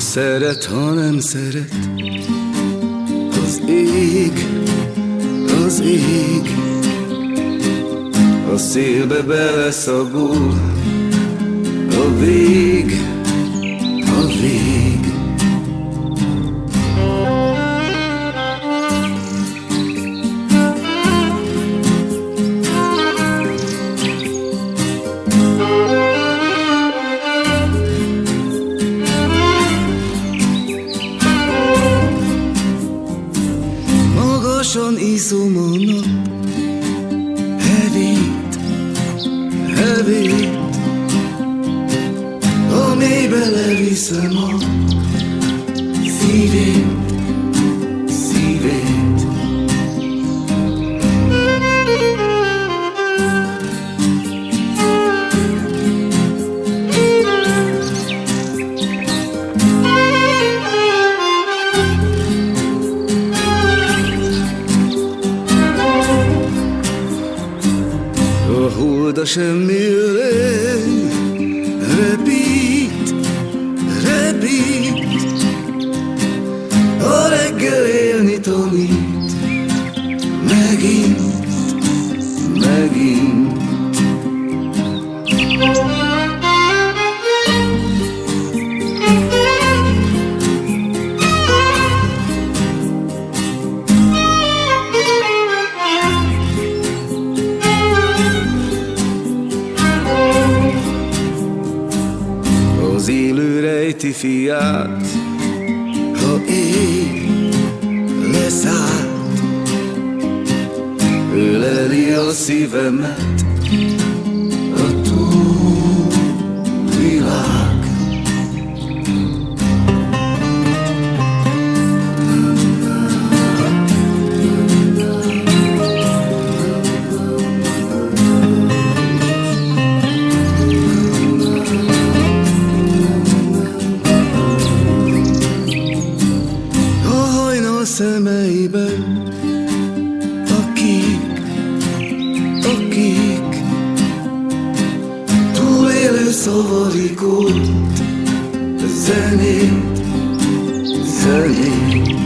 szeret, ha nem szeret, az ég, az ég, a szélbe beleszagol, a vég, a vég. Magasan iszom a nap, hevét, hevét, a mélybe leviszem a szívét, szívét. A hold a semmi ölény, repít, repít, a reggel élni tanít, megint, megint. Az élő rejti fiát, ha éj leszállt, öleli a szívemet a túlvilág. A szemeiben a kék, a kék, túlélő szavarikolt zenét, zenét.